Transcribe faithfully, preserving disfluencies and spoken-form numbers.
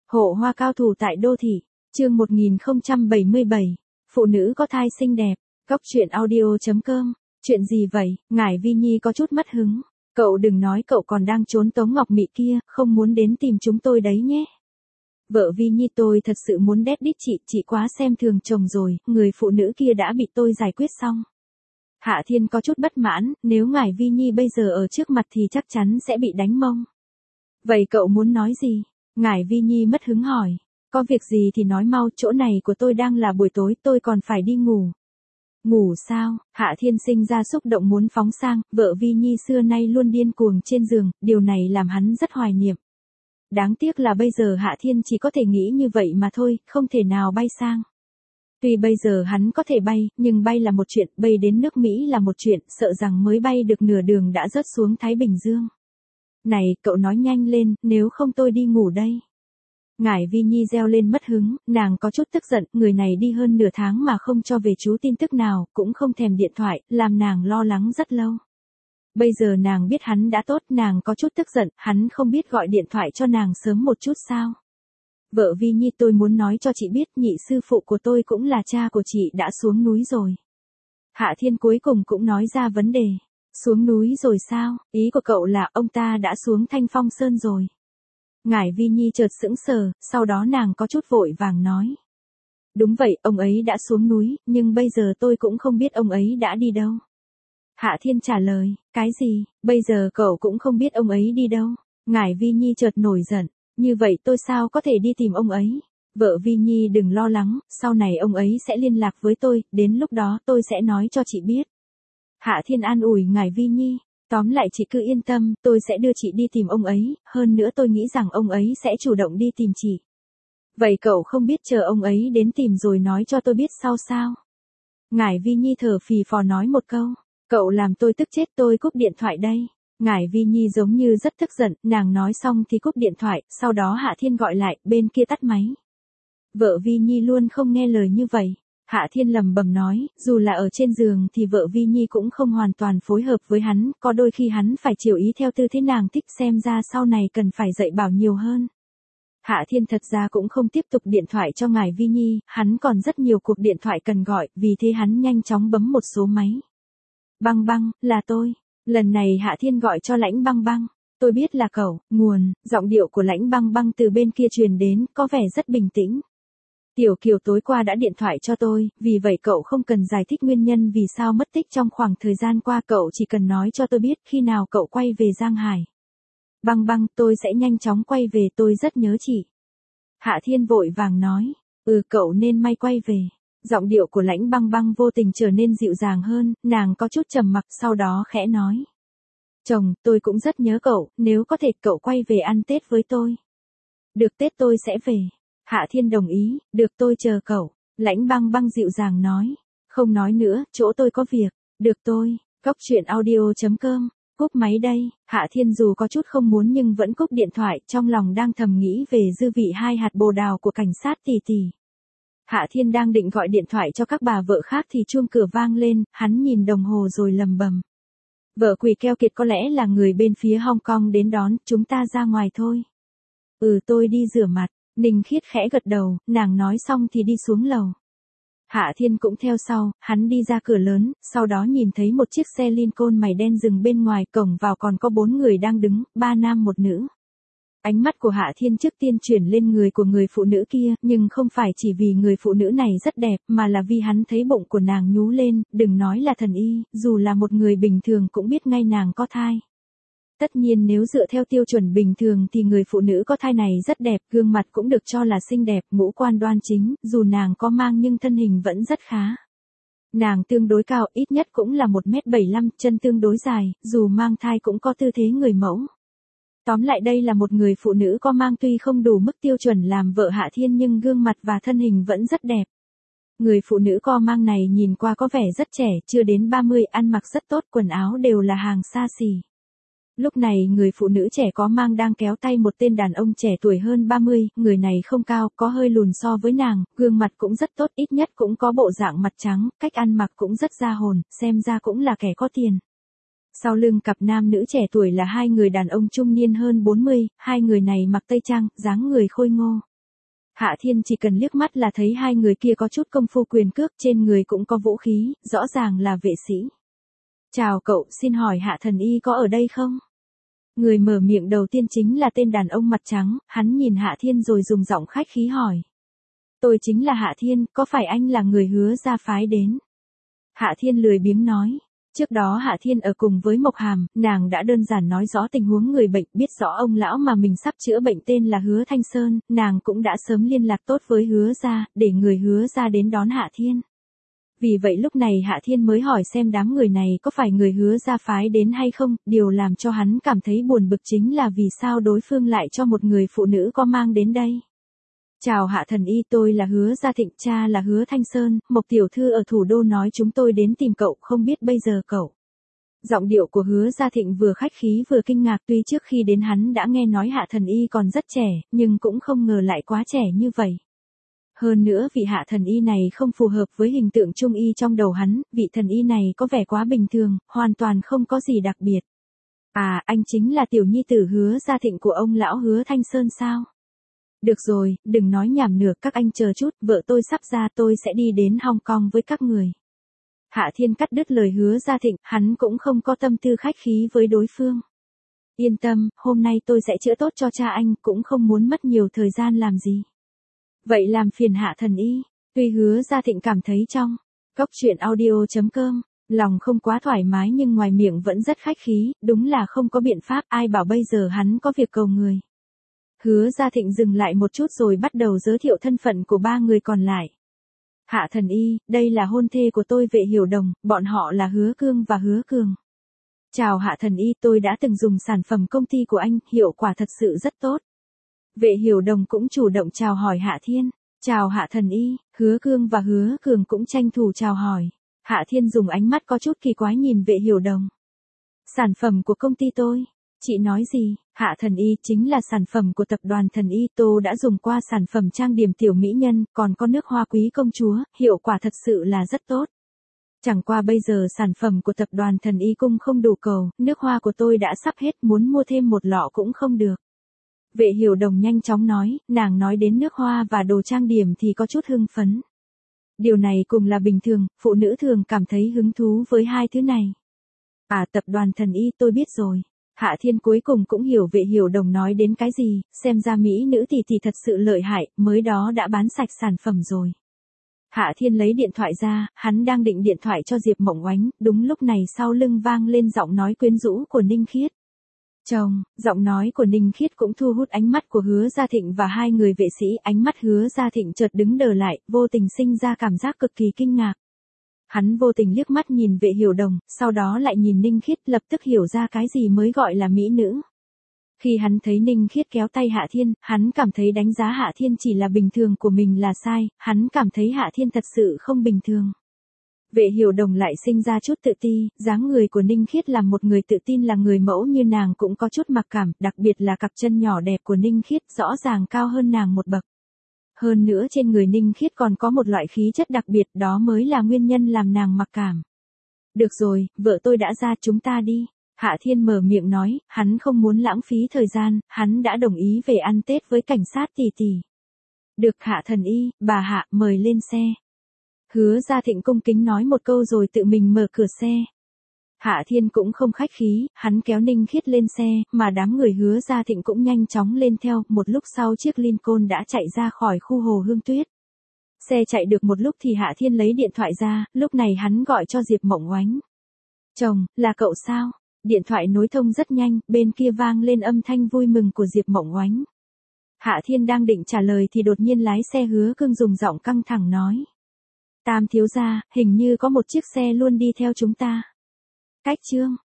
Hộ hoa cao thủ tại đô thị, chương một nghìn không trăm bảy mươi bảy, phụ nữ có thai xinh đẹp, góc truyện audio chấm com, chuyện gì vậy, ngải Vi Nhi có chút mất hứng, cậu đừng nói cậu còn đang trốn Tống Ngọc Mị kia, không muốn đến tìm chúng tôi đấy nhé. Vợ Vi Nhi tôi thật sự muốn đét đít chị, chị quá xem thường chồng rồi, người phụ nữ kia đã bị tôi giải quyết xong. Hạ Thiên có chút bất mãn, nếu ngải Vi Nhi bây giờ ở trước mặt thì chắc chắn sẽ bị đánh mông. Vậy cậu muốn nói gì? Ngải Vi Nhi mất hứng hỏi. Có việc gì thì nói mau, chỗ này của tôi đang là buổi tối, tôi còn phải đi ngủ. Ngủ sao? Hạ Thiên sinh ra xúc động muốn phóng sang, vợ Vi Nhi xưa nay luôn điên cuồng trên giường, điều này làm hắn rất hoài niệm. Đáng tiếc là bây giờ Hạ Thiên chỉ có thể nghĩ như vậy mà thôi, không thể nào bay sang. Tuy bây giờ hắn có thể bay, nhưng bay là một chuyện, bay đến nước Mỹ là một chuyện, sợ rằng mới bay được nửa đường đã rớt xuống Thái Bình Dương. Này, cậu nói nhanh lên, nếu không tôi đi ngủ đây. Ngải Vi Nhi reo lên mất hứng, nàng có chút tức giận, người này đi hơn nửa tháng mà không cho về chú tin tức nào, cũng không thèm điện thoại, làm nàng lo lắng rất lâu. Bây giờ nàng biết hắn đã tốt, nàng có chút tức giận, hắn không biết gọi điện thoại cho nàng sớm một chút sao. Vợ Vi Nhi tôi muốn nói cho chị biết, nhị sư phụ của tôi cũng là cha của chị đã xuống núi rồi. Hạ Thiên cuối cùng cũng nói ra vấn đề. Xuống núi rồi sao, ý của cậu là ông ta đã xuống Thanh Phong Sơn rồi. Ngải Vi Nhi chợt sững sờ, sau đó nàng có chút vội vàng nói. Đúng vậy, ông ấy đã xuống núi, nhưng bây giờ tôi cũng không biết ông ấy đã đi đâu. Hạ Thiên trả lời, cái gì, bây giờ cậu cũng không biết ông ấy đi đâu. Ngải Vi Nhi chợt nổi giận, như vậy tôi sao có thể đi tìm ông ấy. Vợ Vi Nhi đừng lo lắng, sau này ông ấy sẽ liên lạc với tôi, đến lúc đó tôi sẽ nói cho chị biết. Hạ Thiên an ủi ngải Vi Nhi, tóm lại chị cứ yên tâm, tôi sẽ đưa chị đi tìm ông ấy, hơn nữa tôi nghĩ rằng ông ấy sẽ chủ động đi tìm chị. Vậy cậu không biết chờ ông ấy đến tìm rồi nói cho tôi biết sau sao? Ngải Vi Nhi thở phì phò nói một câu, cậu làm tôi tức chết, tôi cúp điện thoại đây. Ngải Vi Nhi giống như rất tức giận, nàng nói xong thì cúp điện thoại, sau đó Hạ Thiên gọi lại, bên kia tắt máy. Vợ Vi Nhi luôn không nghe lời như vậy. Hạ Thiên lầm bầm nói, dù là ở trên giường thì vợ Vi Nhi cũng không hoàn toàn phối hợp với hắn, có đôi khi hắn phải chiều ý theo tư thế nàng thích, xem ra sau này cần phải dạy bảo nhiều hơn. Hạ Thiên thật ra cũng không tiếp tục điện thoại cho ngải Vi Nhi, hắn còn rất nhiều cuộc điện thoại cần gọi, vì thế hắn nhanh chóng bấm một số máy. Băng Băng, là tôi. Lần này Hạ Thiên gọi cho Lãnh Băng Băng. Tôi biết là cậu, nguồn, giọng điệu của Lãnh Băng Băng từ bên kia truyền đến, có vẻ rất bình tĩnh. Tiểu Kiều tối qua đã điện thoại cho tôi, vì vậy cậu không cần giải thích nguyên nhân vì sao mất tích trong khoảng thời gian qua, cậu chỉ cần nói cho tôi biết khi nào cậu quay về Giang Hải. Băng Băng, tôi sẽ nhanh chóng quay về, tôi rất nhớ chị. Hạ Thiên vội vàng nói, ừ cậu nên may quay về. Giọng điệu của Lãnh Băng Băng vô tình trở nên dịu dàng hơn, nàng có chút trầm mặc sau đó khẽ nói. Chồng, tôi cũng rất nhớ cậu, nếu có thể cậu quay về ăn Tết với tôi. Được, Tết tôi sẽ về. Hạ Thiên đồng ý, được tôi chờ cậu. Lãnh Băng Băng dịu dàng nói. Không nói nữa, chỗ tôi có việc. Được tôi, góc truyện audio chấm com, cúp máy đây. Hạ Thiên dù có chút không muốn nhưng vẫn cúp điện thoại, trong lòng đang thầm nghĩ về dư vị hai hạt bồ đào của cảnh sát tỷ tỷ. Hạ Thiên đang định gọi điện thoại cho các bà vợ khác thì chuông cửa vang lên, hắn nhìn đồng hồ rồi lầm bầm. Vợ Quỳ keo kiệt có lẽ là người bên phía Hong Kong đến đón, chúng ta ra ngoài thôi. Ừ tôi đi rửa mặt. Ninh Khiết khẽ gật đầu, nàng nói xong thì đi xuống lầu. Hạ Thiên cũng theo sau, hắn đi ra cửa lớn, sau đó nhìn thấy một chiếc xe Lincoln màu đen dừng bên ngoài, cổng vào còn có bốn người đang đứng, ba nam một nữ. Ánh mắt của Hạ Thiên trước tiên chuyển lên người của người phụ nữ kia, nhưng không phải chỉ vì người phụ nữ này rất đẹp, mà là vì hắn thấy bụng của nàng nhú lên, đừng nói là thần y, dù là một người bình thường cũng biết ngay nàng có thai. Tất nhiên nếu dựa theo tiêu chuẩn bình thường thì người phụ nữ có thai này rất đẹp, gương mặt cũng được cho là xinh đẹp, ngũ quan đoan chính, dù nàng có mang nhưng thân hình vẫn rất khá. Nàng tương đối cao, ít nhất cũng là một mét bảy mươi lăm, chân tương đối dài, dù mang thai cũng có tư thế người mẫu. Tóm lại đây là một người phụ nữ có mang, tuy không đủ mức tiêu chuẩn làm vợ Hạ Thiên nhưng gương mặt và thân hình vẫn rất đẹp. Người phụ nữ co mang này nhìn qua có vẻ rất trẻ, chưa đến ba mươi, ăn mặc rất tốt, quần áo đều là hàng xa xỉ. Lúc này người phụ nữ trẻ có mang đang kéo tay một tên đàn ông trẻ tuổi hơn ba mươi, người này không cao, có hơi lùn so với nàng, gương mặt cũng rất tốt, ít nhất cũng có bộ dạng mặt trắng, cách ăn mặc cũng rất ra hồn, xem ra cũng là kẻ có tiền. Sau lưng cặp nam nữ trẻ tuổi là hai người đàn ông trung niên hơn bốn mươi, hai người này mặc tây trang, dáng người khôi ngô. Hạ Thiên chỉ cần liếc mắt là thấy hai người kia có chút công phu quyền cước, trên người cũng có vũ khí, rõ ràng là vệ sĩ. Chào cậu, xin hỏi Hạ thần y có ở đây không? Người mở miệng đầu tiên chính là tên đàn ông mặt trắng, hắn nhìn Hạ Thiên rồi dùng giọng khách khí hỏi. Tôi chính là Hạ Thiên, có phải anh là người Hứa gia phái đến? Hạ Thiên lười biếng nói. Trước đó Hạ Thiên ở cùng với Mộc Hàm, nàng đã đơn giản nói rõ tình huống người bệnh, biết rõ ông lão mà mình sắp chữa bệnh tên là Hứa Thanh Sơn, nàng cũng đã sớm liên lạc tốt với Hứa gia, để người Hứa gia đến đón Hạ Thiên. Vì vậy lúc này Hạ Thiên mới hỏi xem đám người này có phải người Hứa gia phái đến hay không, điều làm cho hắn cảm thấy buồn bực chính là vì sao đối phương lại cho một người phụ nữ có mang đến đây. Chào Hạ thần y, tôi là Hứa Gia Thịnh, cha là Hứa Thanh Sơn, Mộc tiểu thư ở thủ đô nói chúng tôi đến tìm cậu, không biết bây giờ cậu. Giọng điệu của Hứa Gia Thịnh vừa khách khí vừa kinh ngạc, tuy trước khi đến hắn đã nghe nói Hạ thần y còn rất trẻ, nhưng cũng không ngờ lại quá trẻ như vậy. Hơn nữa vị Hạ thần y này không phù hợp với hình tượng trung y trong đầu hắn, vị thần y này có vẻ quá bình thường, hoàn toàn không có gì đặc biệt. À, anh chính là tiểu nhi tử Hứa Gia Thịnh của ông lão Hứa Thanh Sơn sao? Được rồi, đừng nói nhảm nữa, các anh chờ chút, vợ tôi sắp ra, tôi sẽ đi đến Hong Kong với các người. Hạ Thiên cắt đứt lời Hứa Gia Thịnh, hắn cũng không có tâm tư khách khí với đối phương. Yên tâm, hôm nay tôi sẽ chữa tốt cho cha anh, cũng không muốn mất nhiều thời gian làm gì. Vậy làm phiền Hạ thần y. Tuy Hứa Gia Thịnh cảm thấy trong cốc truyện audio chấm com, lòng không quá thoải mái nhưng ngoài miệng vẫn rất khách khí, đúng là không có biện pháp, ai bảo bây giờ hắn có việc cầu người. Hứa Gia Thịnh dừng lại một chút rồi bắt đầu giới thiệu thân phận của ba người còn lại. Hạ thần y, đây là hôn thê của tôi Vệ Hiểu Đồng, bọn họ là Hứa Cương và Hứa Cường. Chào Hạ thần y, tôi đã từng dùng sản phẩm công ty của anh, hiệu quả thật sự rất tốt. Vệ Hiểu Đồng cũng chủ động chào hỏi Hạ Thiên. Chào Hạ thần y, Hứa Cương và Hứa Cường cũng tranh thủ chào hỏi. Hạ Thiên dùng ánh mắt có chút kỳ quái nhìn Vệ Hiểu Đồng. Sản phẩm của công ty tôi. Chị nói gì? Hạ thần y chính là sản phẩm của tập đoàn Thần Y, tôi đã dùng qua sản phẩm trang điểm tiểu mỹ nhân, còn có nước hoa quý công chúa, hiệu quả thật sự là rất tốt. Chẳng qua bây giờ sản phẩm của tập đoàn Thần Y cung không đủ cầu, nước hoa của tôi đã sắp hết, muốn mua thêm một lọ cũng không được. Vệ Hiểu Đồng nhanh chóng nói, nàng nói đến nước hoa và đồ trang điểm thì có chút hưng phấn. Điều này cùng là bình thường, phụ nữ thường cảm thấy hứng thú với hai thứ này. À, tập đoàn Thần Y tôi biết rồi. Hạ Thiên cuối cùng cũng hiểu Vệ Hiểu Đồng nói đến cái gì, xem ra mỹ nữ tỷ tỷ thật sự lợi hại, mới đó đã bán sạch sản phẩm rồi. Hạ Thiên lấy điện thoại ra, hắn đang định điện thoại cho Diệp Mộng Oánh, đúng lúc này sau lưng vang lên giọng nói quyến rũ của Ninh Khiết. Chồng, giọng nói của Ninh Khiết cũng thu hút ánh mắt của Hứa Gia Thịnh và hai người vệ sĩ, ánh mắt Hứa Gia Thịnh chợt đứng đờ lại, vô tình sinh ra cảm giác cực kỳ kinh ngạc. Hắn vô tình liếc mắt nhìn Vệ Hiểu Đồng, sau đó lại nhìn Ninh Khiết, lập tức hiểu ra cái gì mới gọi là mỹ nữ. Khi hắn thấy Ninh Khiết kéo tay Hạ Thiên, hắn cảm thấy đánh giá Hạ Thiên chỉ là bình thường của mình là sai, hắn cảm thấy Hạ Thiên thật sự không bình thường. Vệ Hiểu Đồng lại sinh ra chút tự ti, dáng người của Ninh Khiết là một người tự tin, là người mẫu như nàng cũng có chút mặc cảm, đặc biệt là cặp chân nhỏ đẹp của Ninh Khiết rõ ràng cao hơn nàng một bậc. Hơn nữa trên người Ninh Khiết còn có một loại khí chất đặc biệt, đó mới là nguyên nhân làm nàng mặc cảm. Được rồi, vợ tôi đã ra, chúng ta đi. Hạ Thiên mở miệng nói, hắn không muốn lãng phí thời gian, hắn đã đồng ý về ăn Tết với cảnh sát tỷ tỷ. Được Hạ thần y, bà Hạ mời lên xe. Hứa Gia Thịnh cung kính nói một câu rồi tự mình mở cửa xe. Hạ Thiên cũng không khách khí, hắn kéo Ninh Khiết lên xe, mà đám người Hứa Gia Thịnh cũng nhanh chóng lên theo, một lúc sau chiếc Lincoln đã chạy ra khỏi khu Hồ Hương Tuyết. Xe chạy được một lúc thì Hạ Thiên lấy điện thoại ra, lúc này hắn gọi cho Diệp Mộng Oánh. Chồng, là cậu sao? Điện thoại nối thông rất nhanh, bên kia vang lên âm thanh vui mừng của Diệp Mộng Oánh. Hạ Thiên đang định trả lời thì đột nhiên lái xe Hứa Cương dùng giọng căng thẳng nói. Tam thiếu gia, hình như có một chiếc xe luôn đi theo chúng ta. Cách chương